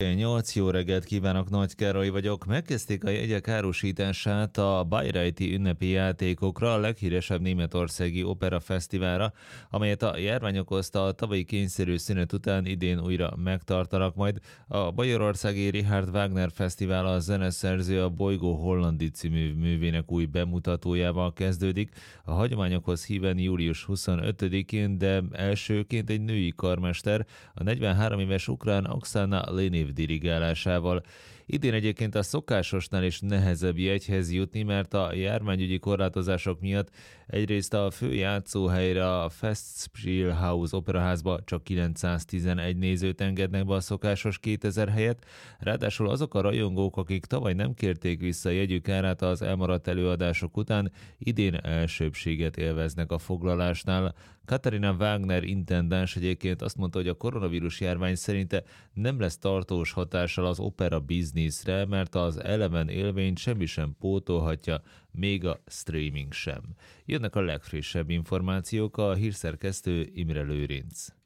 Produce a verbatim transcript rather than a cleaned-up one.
nyolc jó reggelt kívánok, Nagy Károly vagyok. Megkezdték a jegyek árusítását a Bayreuthi ünnepi játékokra, a leghíresebb németországi opera fesztiválra, amelyet a járvány okozta a tavalyi kényszerű szünet után idén újra megtartanak majd. A Bajorországi Richard Wagner Fesztivál a zeneszerző a Bolygó Hollandi című művének új bemutatójával kezdődik. A hagyományokhoz híven július huszonötödikén, de elsőként egy női karmester, a negyvenhárom éves ukrán Oksana Lenev dirigálásával. Idén egyébként a szokásosnál is nehezebb jegyhez jutni, mert a járványügyi korlátozások miatt egyrészt a fő játszóhelyre, a Festspielhaus operaházba csak kilencszáztizenegy nézőt engednek be a szokásos kétezer helyet, ráadásul azok a rajongók, akik tavaly nem kérték vissza jegyük árát az elmaradt előadások után, idén elsőbbséget élveznek a foglalásnál. Katharina Wagner intendáns egyébként azt mondta, hogy a koronavírus járvány szerinte nem lesz tartós hatással az opera bizniszre, mert az eleven élvényt semmi sem pótolhatja, még a streaming sem. Jönnek a legfrissebb információk, a hírszerkesztő Imre Lőrinc.